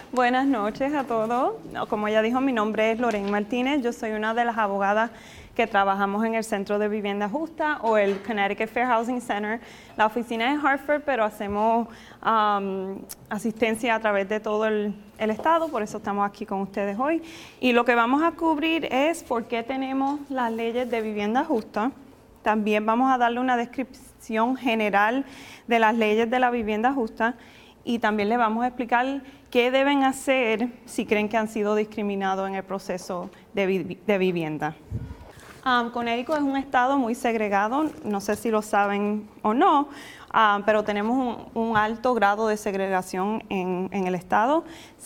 Buenas noches a todos. Como ya dijo, mi nombre es Lorraine Martínez. Yo soy una de las abogadas que trabajamos en el Centro de Vivienda Justa o el Connecticut Fair Housing Center. La oficina es en Hartford, pero hacemos asistencia a través de todo el estado, por eso estamos aquí con ustedes hoy. Y lo que vamos a cubrir es por qué tenemos las leyes de vivienda justa. También vamos a darle una descripción general de las leyes de la vivienda justa y también les vamos a explicar qué deben hacer si creen que han sido discriminados en el proceso de vivienda. Connecticut es un estado muy segregado, no sé si lo saben o no, pero tenemos un alto grado de segregación en el estado.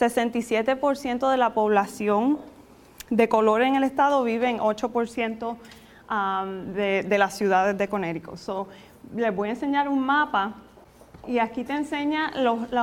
67% de la población de color en el estado vive en 8% de las ciudades de Connecticut. Les voy a enseñar un mapa y aquí te enseña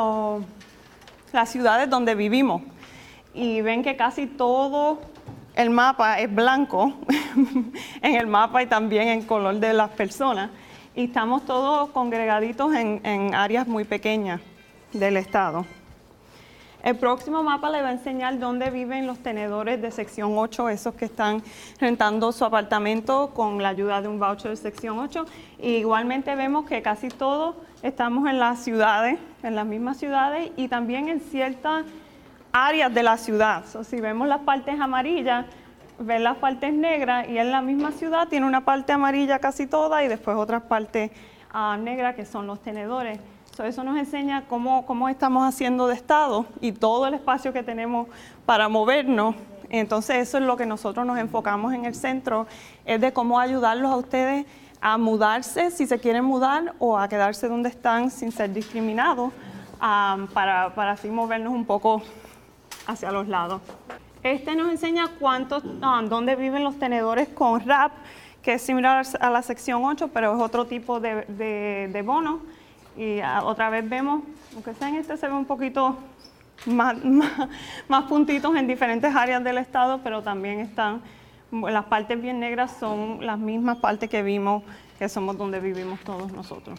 las ciudades donde vivimos. Y ven que casi todo el mapa es blanco en el mapa y también en color de las personas. Y estamos todos congregaditos en áreas muy pequeñas del estado. El próximo mapa le va a enseñar dónde viven los tenedores de sección 8, esos que están rentando su apartamento con la ayuda de un voucher de sección 8. Y igualmente vemos que casi todos estamos en las ciudades, en las mismas ciudades y también en ciertas áreas de la ciudad. Si vemos las partes amarillas, ven las partes negras y en la misma ciudad tiene una parte amarilla casi toda y después otras partes negras que son los tenedores. Eso nos enseña cómo estamos haciendo de estado y todo el espacio que tenemos para movernos. Entonces eso es lo que nosotros nos enfocamos en el centro, es de cómo ayudarlos a ustedes a mudarse si se quieren mudar o a quedarse donde están sin ser discriminados para así movernos un poco hacia los lados. Este nos enseña dónde viven los tenedores con RAP, que es similar a la sección 8, pero es otro tipo de bono. Y otra vez vemos, aunque sea en este se ve un poquito más puntitos en diferentes áreas del estado, pero también están, las partes bien negras son las mismas partes que vimos, que somos donde vivimos todos nosotros.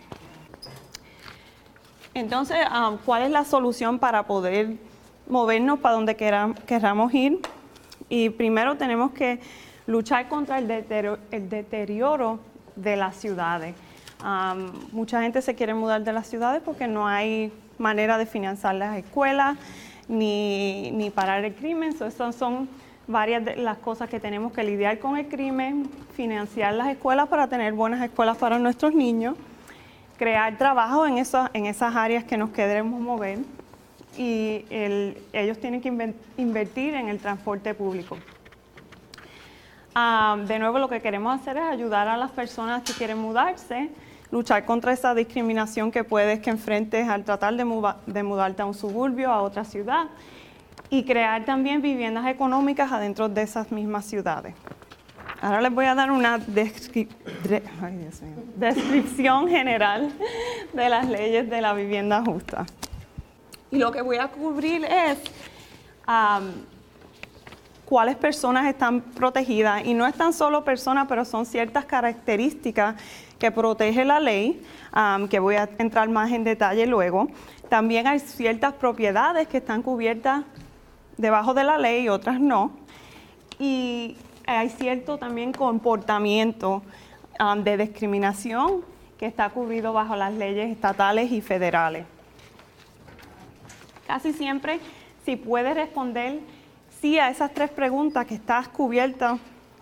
Entonces, ¿cuál es la solución para poder movernos para donde queramos ir? Y primero tenemos que luchar contra el deterioro de las ciudades. Mucha gente se quiere mudar de las ciudades porque no hay manera de financiar las escuelas ni parar el crimen. Esas son varias de las cosas que tenemos que lidiar con el crimen, financiar las escuelas para tener buenas escuelas para nuestros niños, crear trabajo en esas áreas que nos queremos mover y ellos tienen que invertir en el transporte público. De nuevo, lo que queremos hacer es ayudar a las personas que quieren mudarse, luchar contra esa discriminación que enfrentes al tratar de mudarte a un suburbio, a otra ciudad, y crear también viviendas económicas adentro de esas mismas ciudades. Ahora les voy a dar una descripción general de las leyes de la vivienda justa. Y lo que voy a cubrir es cuáles personas están protegidas, y no es tan solo personas, pero son ciertas características que protege la ley, que voy a entrar más en detalle luego. También hay ciertas propiedades que están cubiertas debajo de la ley y otras no. Y hay cierto también comportamiento de discriminación que está cubrido bajo las leyes estatales y federales. Casi siempre, si puedes responder sí a esas tres preguntas, que estás cubierta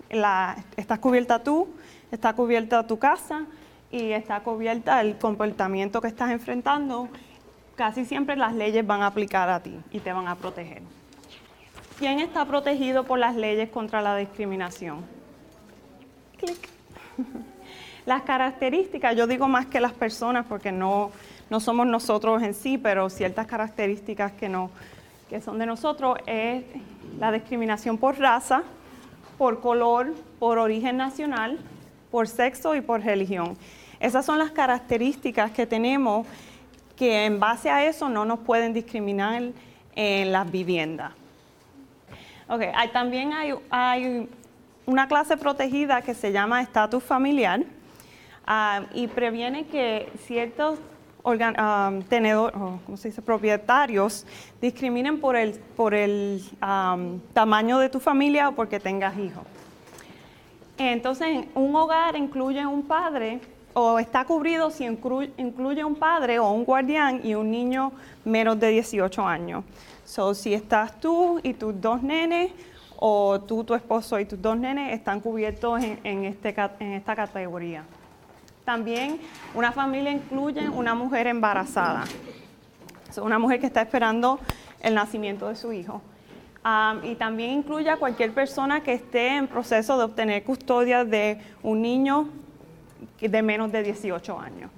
tú, está cubierta tu casa y está cubierta el comportamiento que estás enfrentando, casi siempre las leyes van a aplicar a ti y te van a proteger. ¿Quién está protegido por las leyes contra la discriminación? Clic. Las características, yo digo más que las personas porque no somos nosotros en sí, pero ciertas características que son de nosotros es la discriminación por raza, por color, por origen nacional, por sexo y por religión. Esas son las características que tenemos que en base a eso no nos pueden discriminar en las viviendas. Okay, también hay una clase protegida que se llama estatus familiar y previene que ciertos propietarios discriminen por el tamaño de tu familia o porque tengas hijos. Entonces, un hogar incluye un padre, o está cubrido si incluye un padre o un guardián y un niño menos de 18 años. So, si estás tú y tus dos nenes, o tú, tu esposo y tus dos nenes, están cubiertos en esta categoría. También una familia incluye una mujer embarazada, una mujer que está esperando el nacimiento de su hijo. Y también incluye a cualquier persona que esté en proceso de obtener custodia de un niño de menos de 18 años.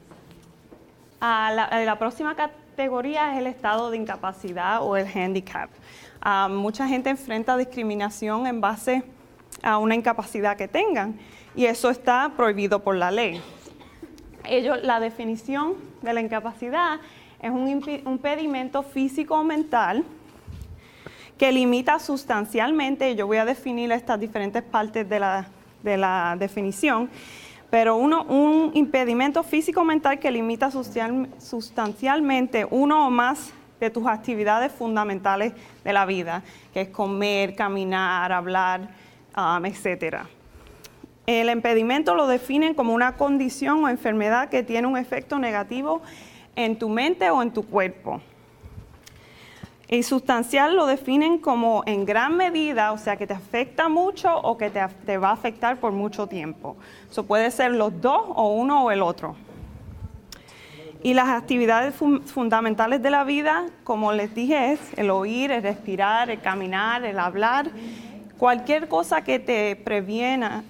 La próxima categoría es el estado de incapacidad o el handicap. Mucha gente enfrenta discriminación en base a una incapacidad que tengan y eso está prohibido por la ley. La definición de la incapacidad es un impedimento físico o mental que limita sustancialmente, y yo voy a definir estas diferentes partes de la definición, pero un impedimento físico o mental que limita sustancialmente uno o más de tus actividades fundamentales de la vida, que es comer, caminar, hablar, etc. El impedimento lo definen como una condición o enfermedad que tiene un efecto negativo en tu mente o en tu cuerpo. Y sustancial lo definen como en gran medida, o sea, que te afecta mucho o que te va a afectar por mucho tiempo. Eso puede ser los dos o uno o el otro. Y las actividades fundamentales de la vida, como les dije, es el oír, el respirar, el caminar, el hablar. Cualquier cosa que te prevenga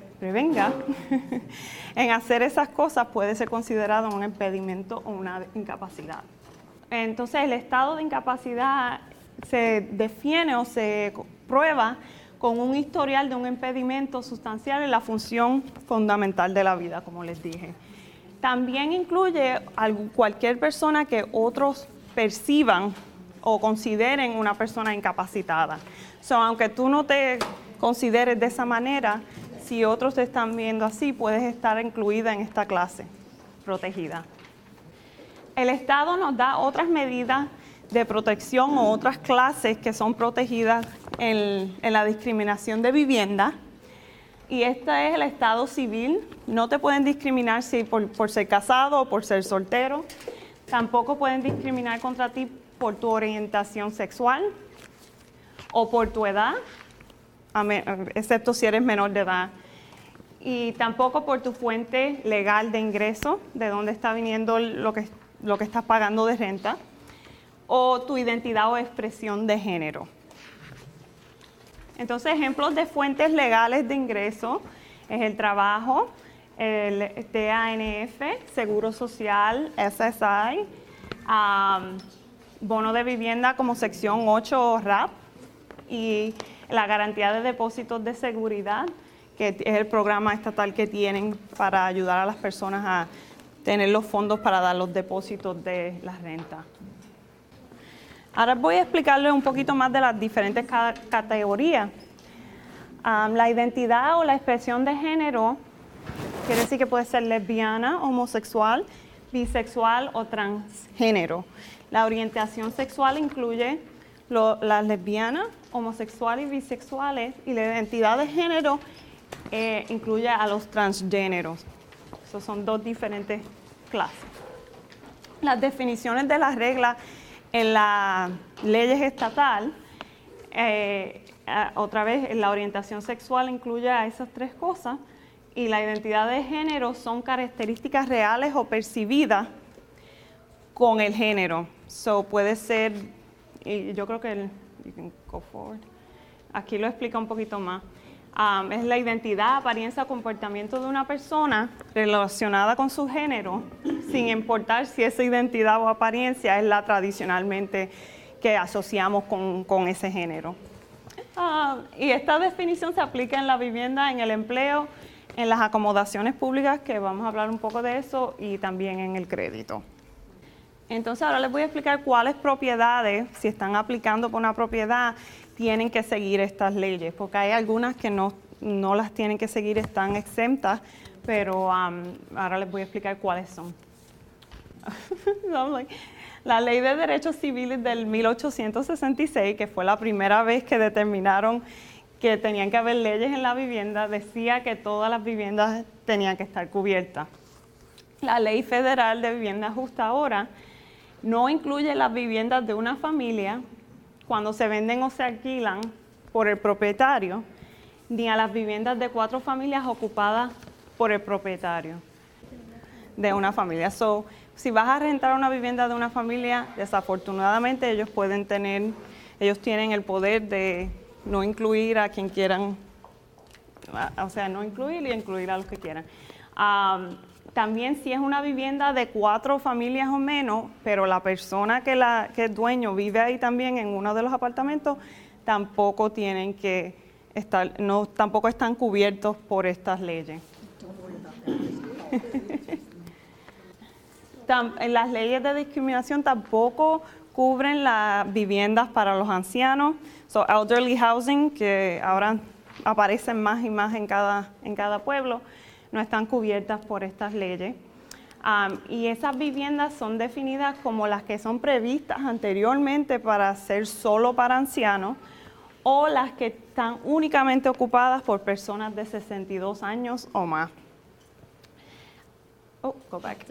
en hacer esas cosas puede ser considerado un impedimento o una incapacidad. Entonces, el estado de incapacidad se define o se prueba con un historial de un impedimento sustancial en la función fundamental de la vida, como les dije. También incluye cualquier persona que otros perciban o consideren una persona incapacitada. Aunque tú no te consideres de esa manera, si otros te están viendo así, puedes estar incluida en esta clase protegida. El Estado nos da otras medidas de protección o otras clases que son protegidas en la discriminación de vivienda. Y este es el estado civil. No te pueden discriminar por ser casado o por ser soltero. Tampoco pueden discriminar contra ti por tu orientación sexual o por tu edad, excepto si eres menor de edad. Y tampoco por tu fuente legal de ingreso, de dónde está viniendo lo que estás pagando de renta, o tu identidad o expresión de género. Entonces, ejemplos de fuentes legales de ingreso es el trabajo, el TANF, Seguro Social, SSI, bono de vivienda como sección 8 RAP y la garantía de depósitos de seguridad, que es el programa estatal que tienen para ayudar a las personas a tener los fondos para dar los depósitos de la renta. Ahora voy a explicarles un poquito más de las diferentes categorías. La identidad o la expresión de género quiere decir que puede ser lesbiana, homosexual, bisexual o transgénero. La orientación sexual incluye las lesbianas, homosexuales y bisexuales, y la identidad de género incluye a los transgéneros. Esos son dos diferentes clases. Las definiciones de las reglas en las leyes estatal, otra vez, la orientación sexual incluye a esas tres cosas y la identidad de género son características reales o percibidas con el género. Puede ser, y yo creo que you can go forward. Aquí lo explica un poquito más. Es la identidad, apariencia o comportamiento de una persona relacionada con su género, sin importar si esa identidad o apariencia es la tradicionalmente que asociamos con ese género. Y esta definición se aplica en la vivienda, en el empleo, en las acomodaciones públicas, que vamos a hablar un poco de eso, y también en el crédito. Entonces ahora les voy a explicar cuáles propiedades, si están aplicando por una propiedad, tienen que seguir estas leyes, porque hay algunas que no las tienen que seguir, están exentas, pero ahora les voy a explicar cuáles son. So I'm like, la Ley de Derechos Civiles del 1866, que fue la primera vez que determinaron que tenían que haber leyes en la vivienda, decía que todas las viviendas tenían que estar cubiertas. La Ley Federal de Vivienda Justa ahora no incluye las viviendas de una familia cuando se venden o se alquilan por el propietario, ni a las viviendas de 4 familias ocupadas por el propietario de una familia. So, si vas a rentar una vivienda de una familia, desafortunadamente ellos tienen el poder de no incluir a quien quieran, o sea, no incluir y incluir a los que quieran. También si es una vivienda de 4 familias o menos, pero la persona que es dueño vive ahí también en uno de los apartamentos, tampoco tienen que estar, tampoco están cubiertos por estas leyes. Las leyes de discriminación tampoco cubren las viviendas para los ancianos, so elderly housing, que ahora aparecen más y más en cada pueblo, no están cubiertas por estas leyes. Y esas viviendas son definidas como las que son previstas anteriormente para ser solo para ancianos o las que están únicamente ocupadas por personas de 62 años o más. Oh, go back.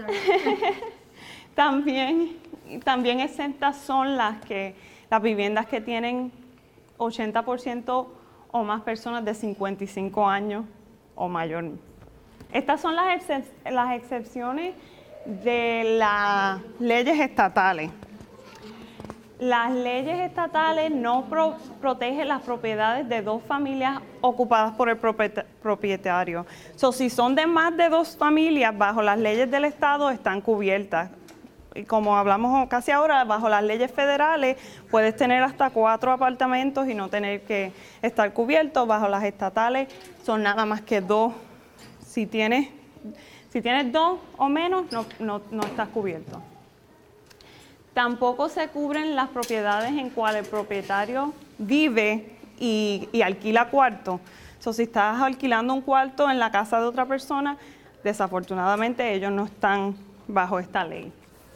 También exentas son las viviendas que tienen 80% o más personas de 55 años o mayor. Estas son las excepciones de las leyes estatales. Las leyes estatales no protegen las propiedades de 2 familias ocupadas por el propietario. So, si son de más de 2 familias, bajo las leyes del Estado están cubiertas. Y como hablamos casi ahora, bajo las leyes federales puedes tener hasta 4 apartamentos y no tener que estar cubiertos. Bajo las estatales son nada más que 2. Si tienes 2 o menos, no estás cubierto. Tampoco se cubren las propiedades en cuales el propietario vive y alquila cuartos. So, si estás alquilando un cuarto en la casa de otra persona, desafortunadamente ellos no están bajo esta ley.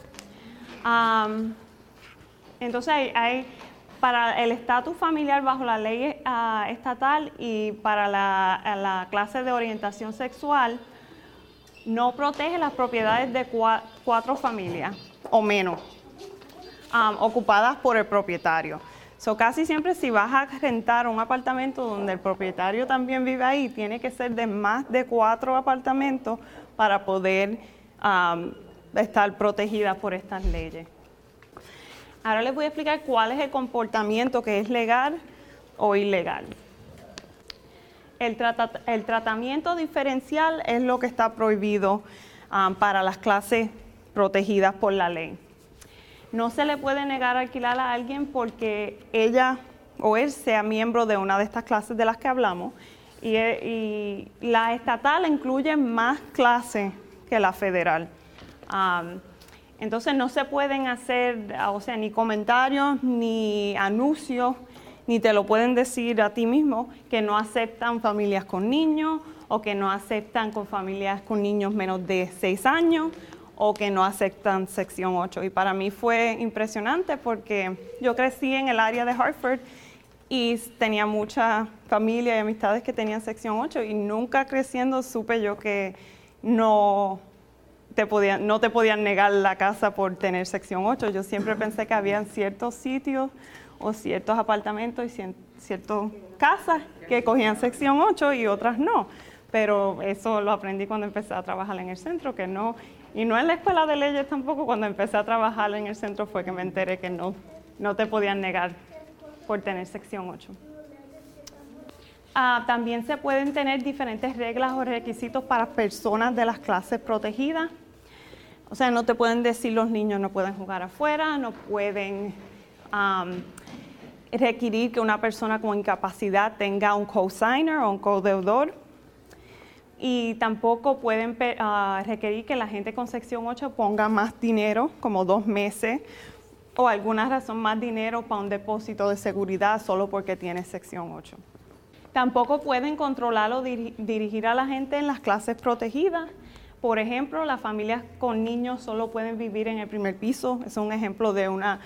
Entonces, para el estatus familiar bajo la ley estatal y para la clase de orientación sexual, no protege las propiedades de 4 familias o menos. Ocupadas por el propietario. So, casi siempre si vas a rentar un apartamento donde el propietario también vive ahí, tiene que ser de más de 4 apartamentos para poder estar protegida por estas leyes. Ahora les voy a explicar cuál es el comportamiento que es legal o ilegal. El tratamiento diferencial es lo que está prohibido para las clases protegidas por la ley. No se le puede negar alquilar a alguien porque ella o él sea miembro de una de estas clases de las que hablamos y la estatal incluye más clases que la federal. Entonces no se pueden hacer, o sea, ni comentarios, ni anuncios, ni te lo pueden decir a ti mismo que no aceptan familias con niños o que no aceptan con familias con niños menos de 6 años. O que no aceptan sección 8. Y para mí fue impresionante porque yo crecí en el área de Hartford y tenía mucha familia y amistades que tenían sección 8 y nunca creciendo supe yo que no te podían negar la casa por tener sección 8. Yo siempre pensé que había ciertos sitios o ciertos apartamentos y ciertas casas que cogían sección 8 y otras no. Pero eso lo aprendí cuando empecé a trabajar en el centro, que no. Y no en la escuela de leyes tampoco, cuando empecé a trabajar en el centro fue que me enteré que no te podían negar por tener sección 8. También se pueden tener diferentes reglas o requisitos para personas de las clases protegidas. O sea, no te pueden decir los niños no pueden jugar afuera, no pueden requerir que una persona con incapacidad tenga un cosigner o un codeudor. Y tampoco pueden requerir que la gente con sección 8 ponga más dinero, como 2 meses, o alguna razón más dinero para un depósito de seguridad solo porque tiene sección 8. Tampoco pueden controlar o dirigir a la gente en las clases protegidas Por ejemplo, las familias con niños solo pueden vivir en el primer piso. Es un ejemplo de una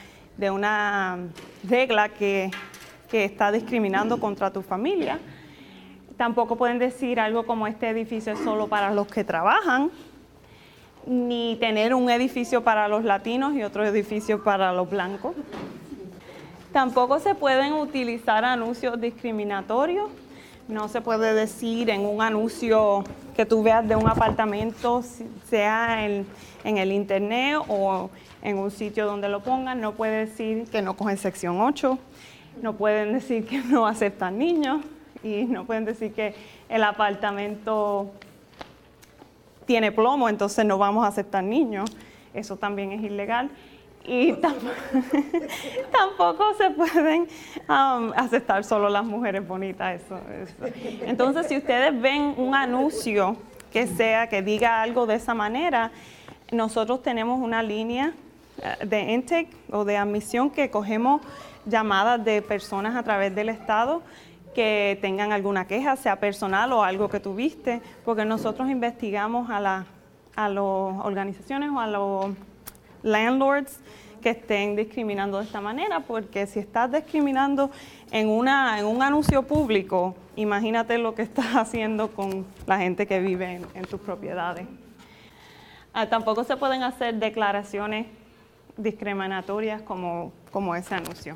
regla que está discriminando contra tu familia. Tampoco pueden decir algo como este edificio es solo para los que trabajan, ni tener un edificio para los latinos y otro edificio para los blancos. Tampoco se pueden utilizar anuncios discriminatorios. No se puede decir en un anuncio que tú veas de un apartamento, sea en el internet o en un sitio donde lo pongan, no puede decir que no cogen sección 8, no pueden decir que no aceptan niños y no pueden decir que el apartamento tiene plomo, entonces no vamos a aceptar niños. Eso también es ilegal. Y tampoco se pueden aceptar solo las mujeres bonitas. Eso. Entonces, si ustedes ven un anuncio que diga algo de esa manera, nosotros tenemos una línea de intake o de admisión que cogemos llamadas de personas a través del estado que tengan alguna queja, sea personal o algo que tuviste, porque nosotros investigamos a las organizaciones o a los landlords que estén discriminando de esta manera, porque si estás discriminando en un anuncio público, imagínate lo que estás haciendo con la gente que vive en tus propiedades. Tampoco se pueden hacer declaraciones discriminatorias como ese anuncio.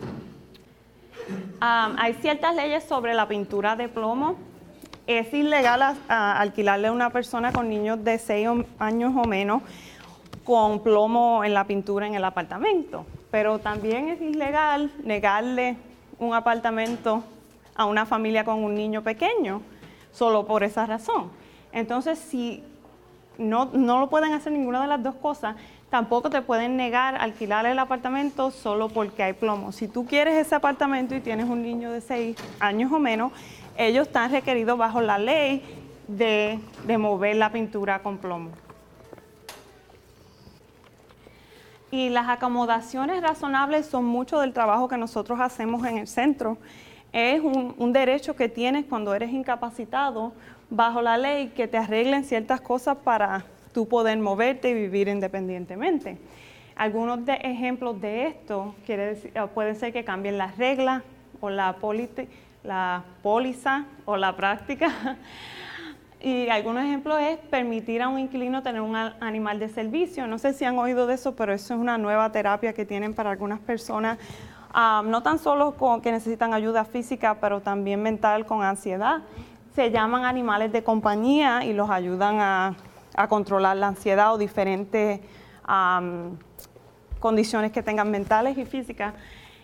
Hay ciertas leyes sobre la pintura de plomo. Es ilegal alquilarle a una persona con niños de 6 años o menos con plomo en la pintura en el apartamento, pero también es ilegal negarle un apartamento a una familia con un niño pequeño solo por esa razón. Entonces, si no lo pueden hacer ninguna de las dos cosas, tampoco te pueden negar alquilar el apartamento solo porque hay plomo. Si tú quieres ese apartamento y tienes un niño de 6 años o menos, ellos están requeridos bajo la ley de mover la pintura con plomo. Y las acomodaciones razonables son mucho del trabajo que nosotros hacemos en el centro. Es un derecho que tienes cuando eres incapacitado bajo la ley que te arreglen ciertas cosas para tú poder moverte y vivir independientemente. Algunos ejemplos de esto pueden ser que cambien las reglas o la póliza o la práctica. Y algunos ejemplos es permitir a un inquilino tener un animal de servicio. No sé si han oído de eso, pero eso es una nueva terapia que tienen para algunas personas, no tan solo que necesitan ayuda física, pero también mental con ansiedad. Se llaman animales de compañía y los ayudan a controlar la ansiedad o diferentes condiciones que tengan mentales y físicas.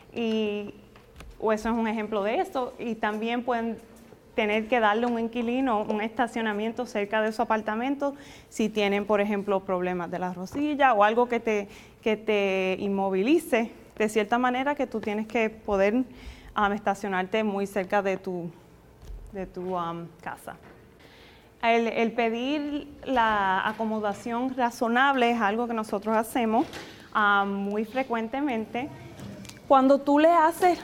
O eso es un ejemplo de eso. Y también pueden tener que darle a un inquilino un estacionamiento cerca de su apartamento si tienen, por ejemplo, problemas de la rodilla o algo que te inmovilice de cierta manera que tú tienes que poder estacionarte muy cerca de tu casa. El pedir la acomodación razonable es algo que nosotros hacemos muy frecuentemente. Cuando tú le haces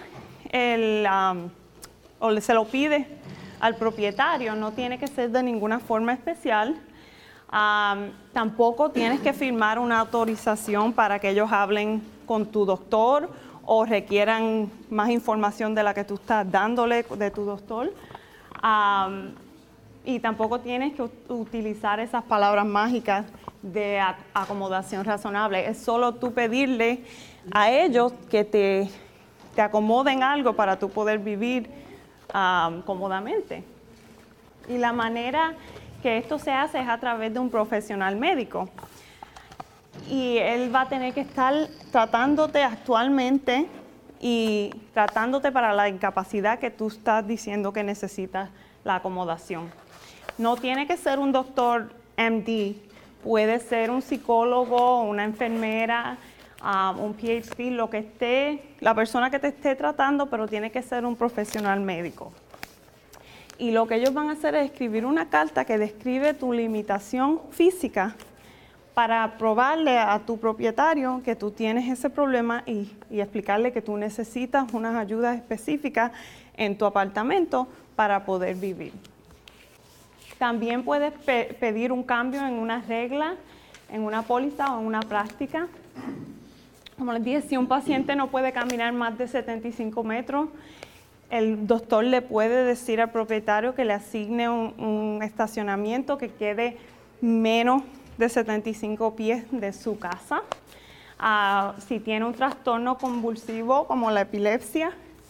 o se lo pides al propietario, no tiene que ser de ninguna forma especial. Tampoco tienes que firmar una autorización para que ellos hablen con tu doctor o requieran más información de la que tú estás dándole de tu doctor. Y tampoco tienes que utilizar esas palabras mágicas de acomodación razonable. Es solo tú pedirle a ellos que te acomoden algo para tú poder vivir cómodamente. Y la manera que esto se hace es a través de un profesional médico. Y él va a tener que estar tratándote actualmente y tratándote para la incapacidad que tú estás diciendo que necesitas la acomodación. No tiene que ser un doctor MD, puede ser un psicólogo, una enfermera, un PhD, lo que esté, la persona que te esté tratando, pero tiene que ser un profesional médico. Y lo que ellos van a hacer es escribir una carta que describe tu limitación física para probarle a tu propietario que tú tienes ese problema y explicarle que tú necesitas unas ayudas específicas en tu apartamento para poder vivir. También puedes pedir un cambio en una regla, en una póliza o en una práctica. Como les dije, si un paciente no puede caminar más de 75 metros, el doctor le puede decir al propietario que le asigne un estacionamiento que quede menos de 75 pies de su casa. Si tiene un trastorno convulsivo como la epilepsia,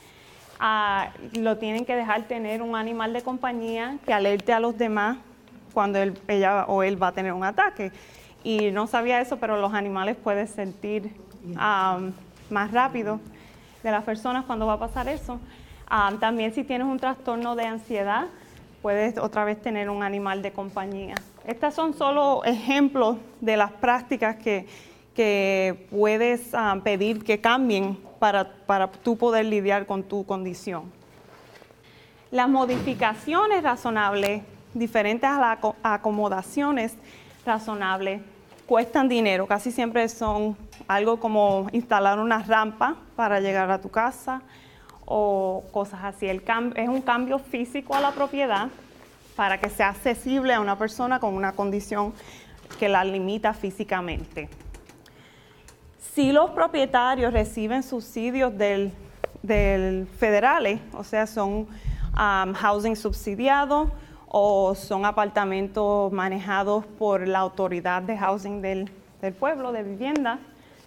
lo tienen que dejar tener un animal de compañía que alerte a los demás cuando ella o él va a tener un ataque. Y no sabía eso, pero los animales pueden sentir más rápido de las personas cuando va a pasar eso. También si tienes un trastorno de ansiedad, puedes otra vez tener un animal de compañía. Estas son solo ejemplos de las prácticas que puedes pedir que cambien para tú poder lidiar con tu condición. Las modificaciones razonables, diferentes a las acomodaciones razonables, cuestan dinero. Casi siempre son algo como instalar una rampa para llegar a tu casa o cosas así. Es un cambio físico a la propiedad para que sea accesible a una persona con una condición que la limita físicamente. Si los propietarios reciben subsidios del federales, o sea, son housing subsidiado o son apartamentos manejados por la autoridad de housing del pueblo, de vivienda,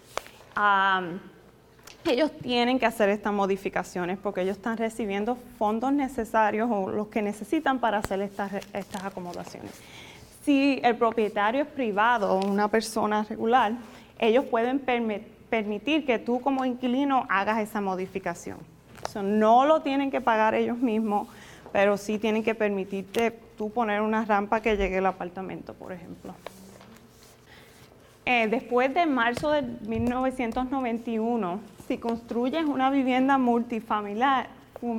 ellos tienen que hacer estas modificaciones porque ellos están recibiendo fondos necesarios o los que necesitan para hacer estas acomodaciones. Si el propietario es privado o una persona regular, ellos pueden permitir que tú como inquilino hagas esa modificación. No lo tienen que pagar ellos mismos, pero sí tienen que permitirte tú poner una rampa que llegue al apartamento, por ejemplo. Después de marzo de 1991, si construyes una vivienda multifamiliar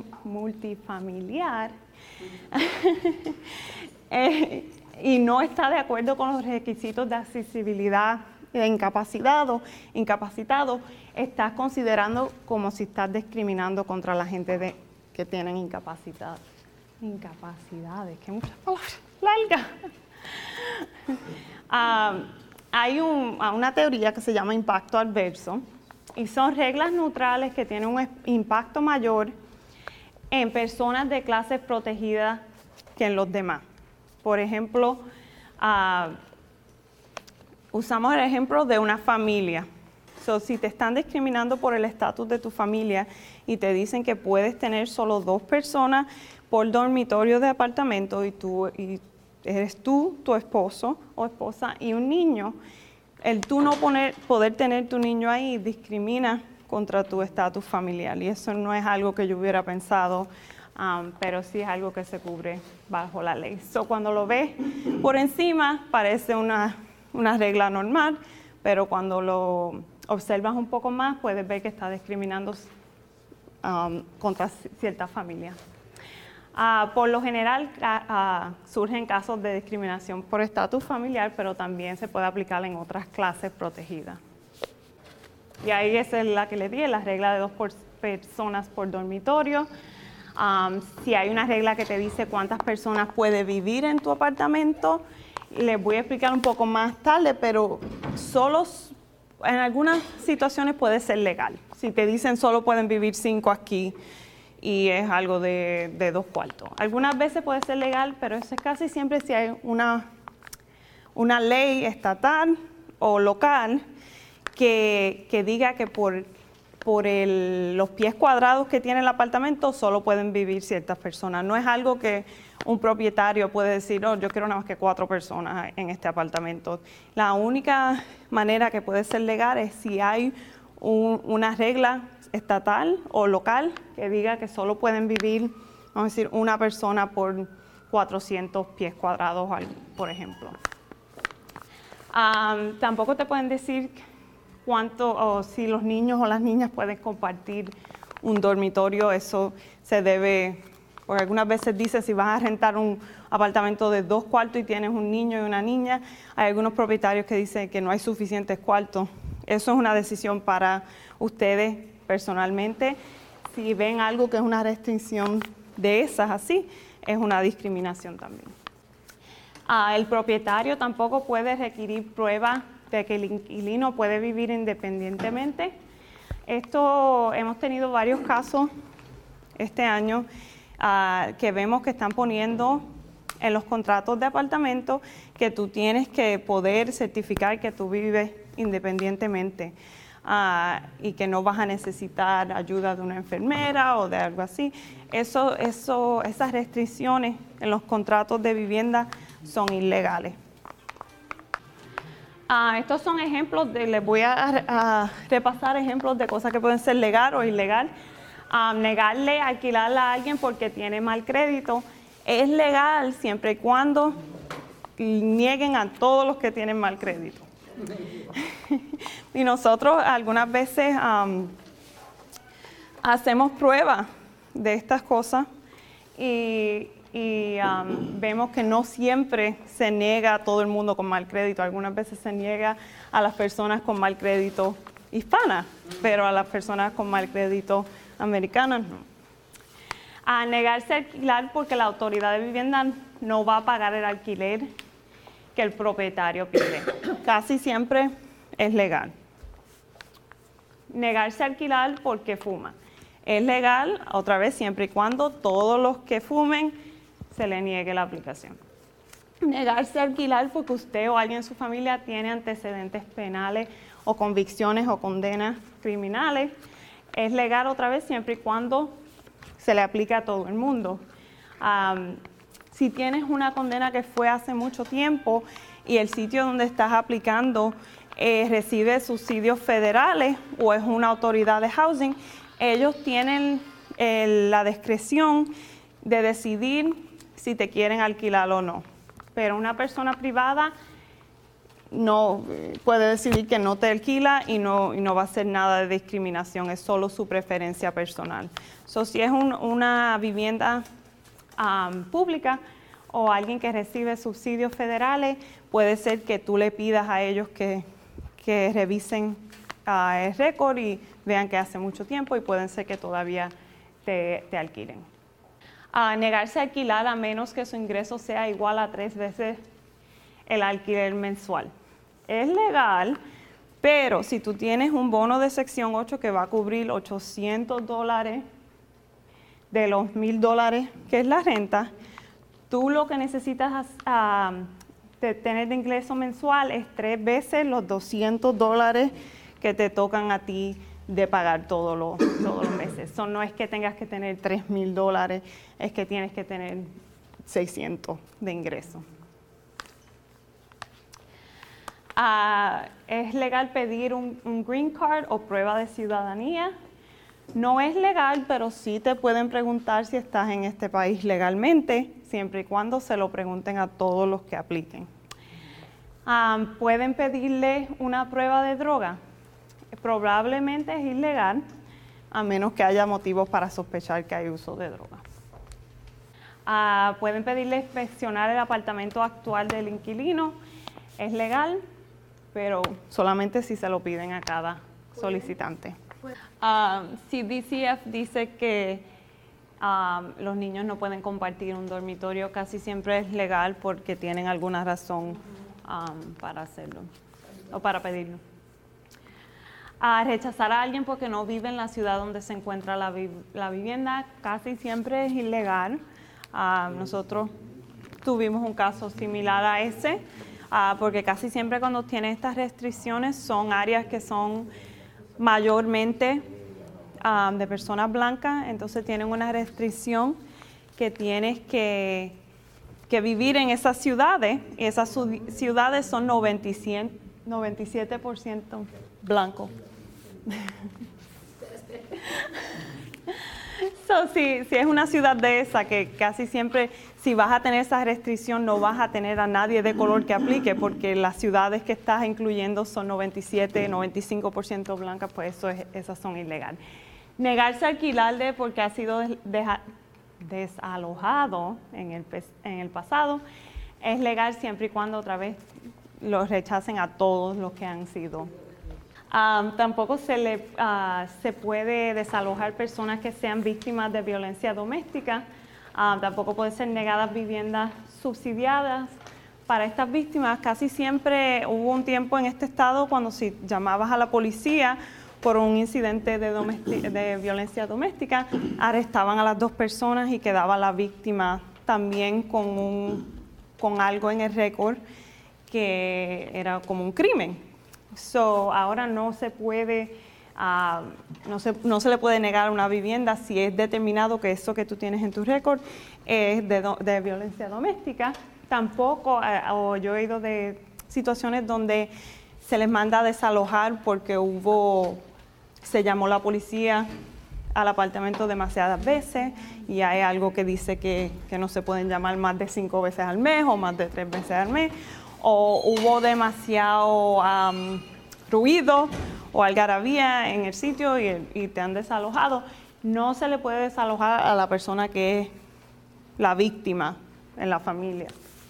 y no está de acuerdo con los requisitos de accesibilidad incapacitado, estás considerando como si estás discriminando contra la gente que tienen incapacidades. Que muchas palabras largas. Hay una teoría que se llama impacto adverso y son reglas neutrales que tienen un impacto mayor en personas de clases protegidas que en los demás. Por ejemplo, usamos el ejemplo de una familia. Si te están discriminando por el estatus de tu familia y te dicen que puedes tener solo 2 personas por dormitorio de apartamento y eres tú, tu esposo o esposa y un niño, el tú no poder tener tu niño ahí discrimina contra tu estatus familiar y eso no es algo que yo hubiera pensado, pero sí es algo que se cubre bajo la ley. Cuando lo ves por encima parece una regla normal, pero cuando lo observas un poco más puedes ver que está discriminando contra ciertas familias. Por lo general surgen casos de discriminación por estatus familiar, pero también se puede aplicar en otras clases protegidas. Y ahí esa es la que les di, la regla de 2 personas por dormitorio. Si hay una regla que te dice cuántas personas puede vivir en tu apartamento, les voy a explicar un poco más tarde, pero solo en algunas situaciones puede ser legal. Si te dicen solo pueden vivir 5 aquí, y es algo de 2 cuartos. Algunas veces puede ser legal, pero eso es casi siempre si hay una ley estatal o local que diga que por los pies cuadrados que tiene el apartamento solo pueden vivir ciertas personas. No es algo que un propietario puede decir, yo quiero nada más que 4 personas en este apartamento. La única manera que puede ser legal es si hay una regla estatal o local que diga que solo pueden vivir, vamos a decir, una persona por 400 pies cuadrados, por ejemplo. Tampoco te pueden decir cuánto o si los niños o las niñas pueden compartir un dormitorio. Eso se debe, porque algunas veces dice si vas a rentar un apartamento de 2 cuartos y tienes un niño y una niña, hay algunos propietarios que dicen que no hay suficientes cuartos. Eso es una decisión para ustedes personalmente. Si ven algo que es una restricción de esas así, es una discriminación también. El propietario tampoco puede requerir pruebas de que el inquilino puede vivir independientemente. Hemos tenido varios casos este año que vemos que están poniendo en los contratos de apartamento que tú tienes que poder certificar que tú vives independientemente y que no vas a necesitar ayuda de una enfermera o de algo así. Esas restricciones en los contratos de vivienda son ilegales. Estos son ejemplos, les voy a repasar ejemplos de cosas que pueden ser legal o ilegal. Negarle a alquilarle a alguien porque tiene mal crédito es legal siempre y cuando nieguen a todos los que tienen mal crédito. Y nosotros algunas veces hacemos pruebas de estas cosas y vemos que no siempre se niega a todo el mundo con mal crédito. Algunas veces se niega a las personas con mal crédito hispanas, pero a las personas con mal crédito americanas no. A negarse a alquilar porque la autoridad de vivienda no va a pagar el alquiler que el propietario pide. Casi siempre es legal. Negarse a alquilar porque fuma. Es legal, otra vez, siempre y cuando todos los que fumen se le niegue la aplicación. Negarse a alquilar porque usted o alguien en su familia tiene antecedentes penales o convicciones o condenas criminales. Es legal, otra vez, siempre y cuando se le aplica a todo el mundo. Si tienes una condena que fue hace mucho tiempo y el sitio donde estás aplicando recibe subsidios federales o es una autoridad de housing, ellos tienen la discreción de decidir si te quieren alquilar o no. Pero una persona privada no puede decidir que no te alquila y no va a hacer nada de discriminación, es solo su preferencia personal. Si es una vivienda pública o alguien que recibe subsidios federales, puede ser que tú le pidas a ellos que revisen el récord y vean que hace mucho tiempo y pueden ser que todavía te alquilen. Negarse a alquilar a menos que su ingreso sea igual a 3 veces el alquiler mensual. Es legal, pero si tú tienes un bono de sección 8 que va a cubrir $800 de los $1,000 que es la renta, tú lo que necesitas tener de ingreso mensual es 3 veces los $200 que te tocan a ti de pagar todos los meses. No es que tengas que tener $3,000, es que tienes que tener 600 de ingreso. Es legal pedir un green card o prueba de ciudadanía. No es legal, pero sí te pueden preguntar si estás en este país legalmente, siempre y cuando se lo pregunten a todos los que apliquen. Pueden pedirle una prueba de droga. Probablemente es ilegal, a menos que haya motivos para sospechar que hay uso de droga. Pueden pedirle inspeccionar el apartamento actual del inquilino. Es legal, pero solamente si se lo piden a cada solicitante. Si DCF dice que los niños no pueden compartir un dormitorio, casi siempre es legal porque tienen alguna razón para hacerlo o para pedirlo. Rechazar a alguien porque no vive en la ciudad donde se encuentra la vivienda casi siempre es ilegal. Nosotros tuvimos un caso similar a ese, porque casi siempre cuando tienen estas restricciones son áreas que son mayormente de personas blancas, entonces tienen una restricción que tienes que vivir en esas ciudades, y esas ciudades son 97% blancos. Si es una ciudad de esa, que casi siempre, si vas a tener esa restricción, no vas a tener a nadie de color que aplique, porque las ciudades que estás incluyendo son 95% blancas, pues esas son ilegales. Negarse a alquilarle porque ha sido desalojado en el pasado es legal siempre y cuando otra vez los rechacen a todos los que han sido. Tampoco se puede desalojar personas que sean víctimas de violencia doméstica. Tampoco pueden ser negadas viviendas subsidiadas para estas víctimas, casi siempre hubo un tiempo en este estado cuando si llamabas a la policía por un incidente de violencia doméstica, arrestaban a las 2 personas y quedaba la víctima también con algo en el récord que era como un crimen. Ahora no se puede, no se le puede negar una vivienda si es determinado que eso que tú tienes en tu récord es de violencia doméstica. Tampoco, o yo he ido de situaciones donde se les manda a desalojar porque se llamó la policía al apartamento demasiadas veces y hay algo que dice que no se pueden llamar más de 5 veces al mes o más de 3 veces al mes, o hubo demasiado ruido o algarabía en el sitio y te han desalojado. No se le puede desalojar a la persona que es la víctima en la familia.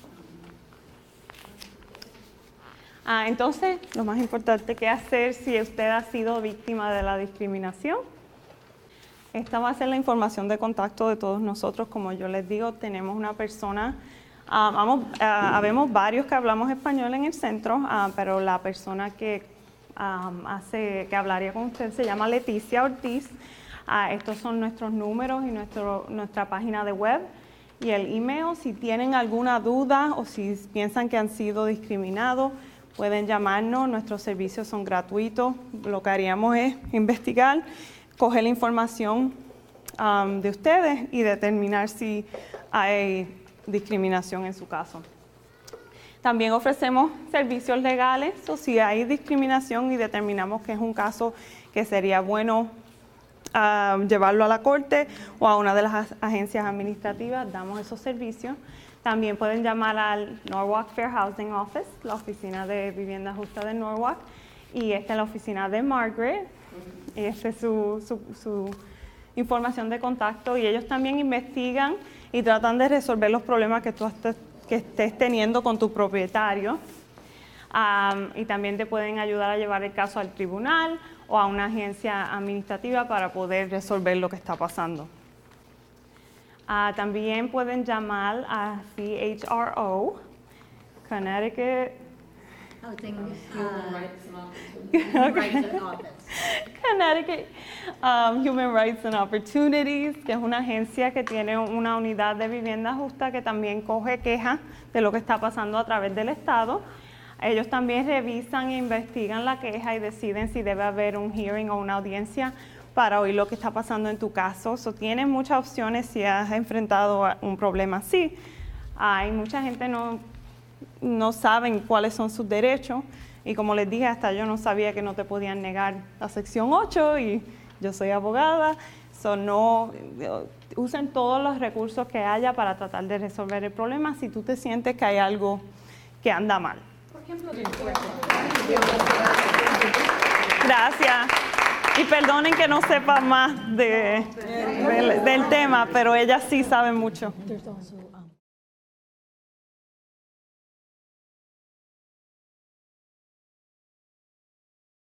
Entonces, lo más importante que hacer si usted ha sido víctima de la discriminación. Esta va a ser la información de contacto de todos nosotros. Como yo les digo, tenemos una persona, habemos varios que hablamos español en el centro, pero la persona que hablaría con usted se llama Leticia Ortiz. Estos son nuestros números y nuestra página de web y el email. Si tienen alguna duda o si piensan que han sido discriminados, pueden llamarnos, nuestros servicios son gratuitos. Lo que haríamos es investigar, coger la información de ustedes y determinar si hay discriminación en su caso. También ofrecemos servicios legales, o si hay discriminación y determinamos que es un caso que sería bueno llevarlo a la corte o a una de las agencias administrativas, damos esos servicios. También pueden llamar al Norwalk Fair Housing Office, la oficina de vivienda justa de Norwalk, y esta es la oficina de Margaret, y esta es su información de contacto, y ellos también investigan y tratan de resolver los problemas que tú estés teniendo con tu propietario, y también te pueden ayudar a llevar el caso al tribunal o a una agencia administrativa para poder resolver lo que está pasando. También pueden llamar a CHRO, Connecticut Connecticut Human Rights and Opportunities, que es una agencia que tiene una unidad de vivienda justa que también coge quejas de lo que está pasando a través del Estado. Ellos también revisan e investigan la queja y deciden si debe haber un hearing o una audiencia para oír lo que está pasando en tu caso. Tienes muchas opciones si has enfrentado a un problema así. Hay mucha gente no saben cuáles son sus derechos y como les dije, hasta yo no sabía que no te podían negar la sección 8 y yo soy abogada. Usen todos los recursos que haya para tratar de resolver el problema si tú te sientes que hay algo que anda mal. Por ejemplo, Gracias. Y perdonen que no sepa más del tema, pero ellas sí saben mucho. There's also